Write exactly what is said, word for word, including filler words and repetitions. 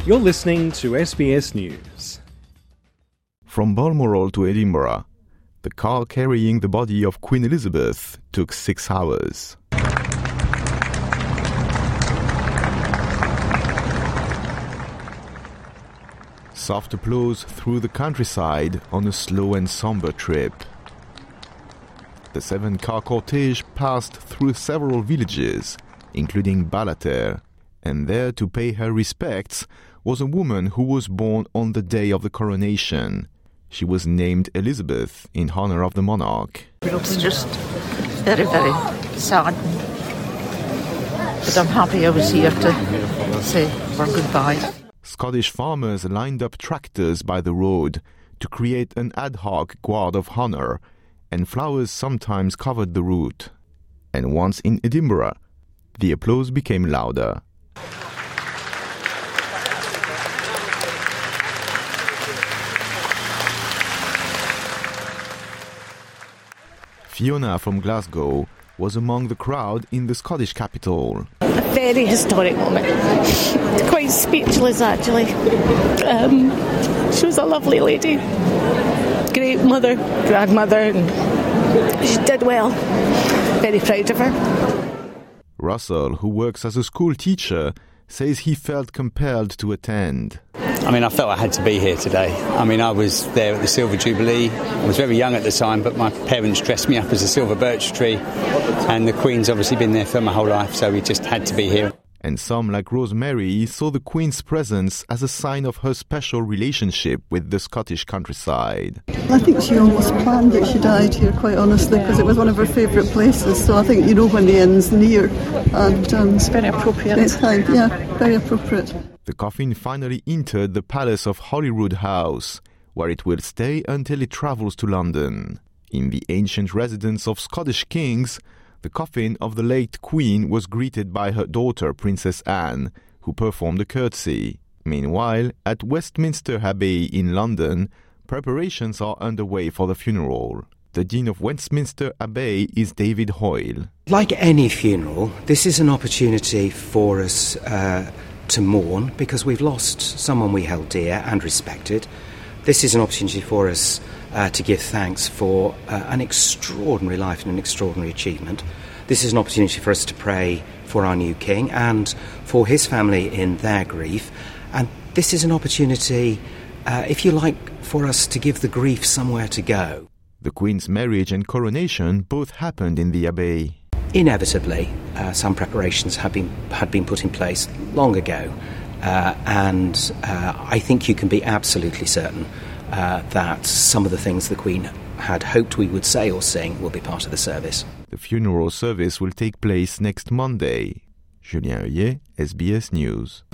You're listening to S B S News. From Balmoral to Edinburgh, the car carrying the body of Queen Elizabeth took six hours. Soft applause through the countryside on a slow and somber trip. The seven-car cortege passed through several villages, including Ballater, and there to pay her respects was a woman who was born on the day of the coronation. She was named Elizabeth in honor of the monarch. It's just very, very sad. But I'm happy I was here to say our goodbye. Scottish farmers lined up tractors by the road to create an ad hoc guard of honor, and flowers sometimes covered the route. And once in Edinburgh, the applause became louder. Fiona from Glasgow was among the crowd in the Scottish capital. A very historic moment. Quite speechless, actually. Um, she was a lovely lady. Great mother, grandmother, and she did well. Very proud of her. Russell, who works as a school teacher, says he felt compelled to attend. I mean, I felt I had to be here today. I mean, I was there at the Silver Jubilee. I was very young at the time, but my parents dressed me up as a silver birch tree. And the Queen's obviously been there for my whole life, so we just had to be here. And some, like Rosemary, saw the Queen's presence as a sign of her special relationship with the Scottish countryside. I think she almost planned that she died here, quite honestly, because it was one of her favourite places. So I think, you know, when the end's near. And um, it's very appropriate. It's time, yeah, very appropriate. The coffin finally entered the Palace of Holyrood House, where it will stay until it travels to London. In the ancient residence of Scottish kings, the coffin of the late Queen was greeted by her daughter, Princess Anne, who performed a curtsy. Meanwhile, at Westminster Abbey in London, preparations are underway for the funeral. The Dean of Westminster Abbey is David Hoyle. Like any funeral, this is an opportunity for us uh, to mourn because we've lost someone we held dear and respected. This is an opportunity for us uh, to give thanks for uh, an extraordinary life and an extraordinary achievement. This is an opportunity for us to pray for our new king and for his family in their grief. And this is an opportunity, uh, if you like, for us to give the grief somewhere to go. The Queen's marriage and coronation both happened in the Abbey. Inevitably, uh, some preparations had been had been put in place long ago, uh, and uh, I think you can be absolutely certain uh, that some of the things the Queen had hoped we would say or sing will be part of the service. The funeral service will take place next Monday. Julien Heuillet, S B S News.